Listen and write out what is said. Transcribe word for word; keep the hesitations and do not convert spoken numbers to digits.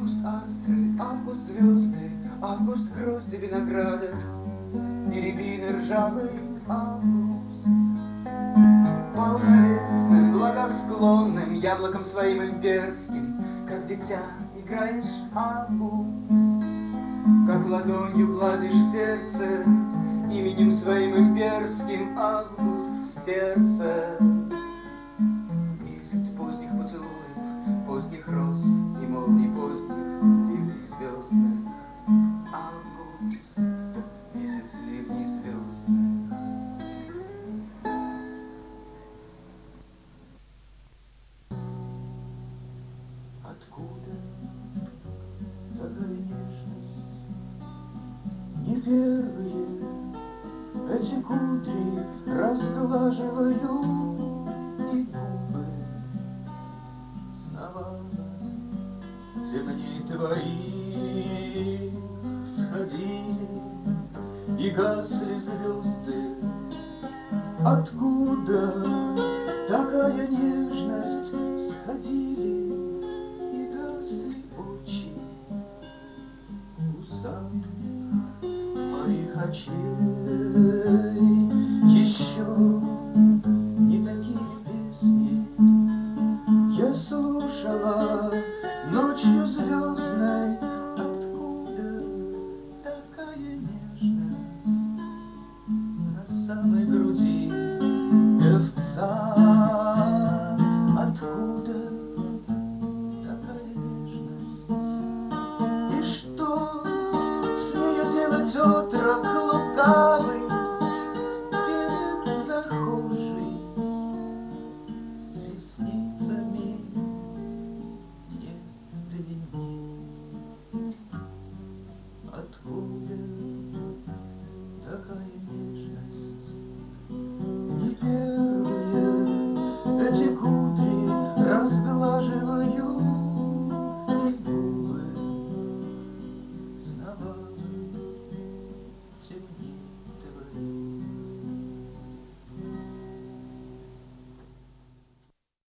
Август астры, август звезды, август грозди винограда и рябины ржавый август. Полновесным, благосклонным, яблоком своим имперским, как дитя играешь, август. Как ладонью гладишь сердце, именем своим имперским, август, сердце. Месяц поздних поцелуев, поздних роз и молний поздних ливней звездных, август, месяц ливней звездных. Откуда такая нежность? Не первые эти кудри разглаживаю, и губы сновала темней твоих всходили и гасли звезды. Откуда такая нежность? Сходили и гасли очи у самых моих очей. Еще не такие песни я слушала